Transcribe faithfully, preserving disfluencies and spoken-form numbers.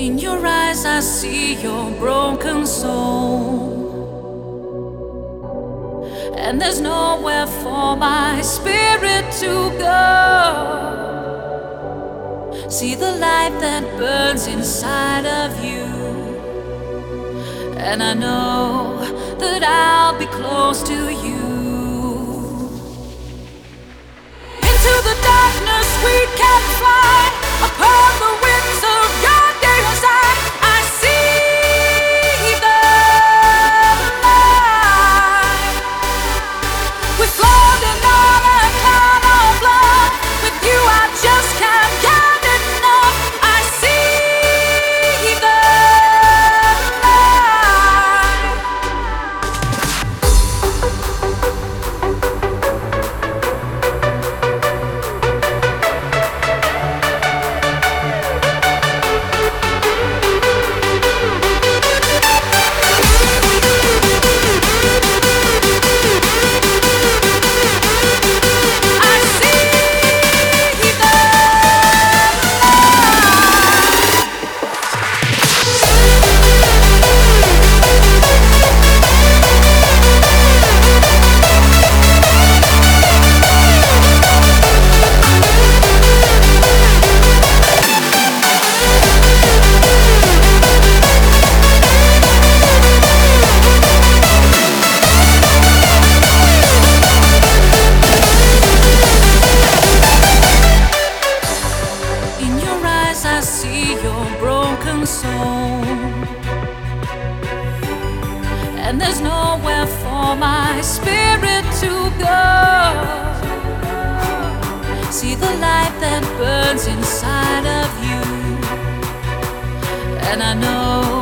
In your eyes, I see your broken soul. And there's nowhere for my spirit to go. See the light that burns inside of you. And I know that I'll be close to you. Into the darkness we can fly. Upon the wings of your desire, I see the light. We're floating on a cloud of love. With you I just can't get enough. I see the I see your broken soul. And there's nowhere for my spirit to go. See the light that burns inside of you. And I know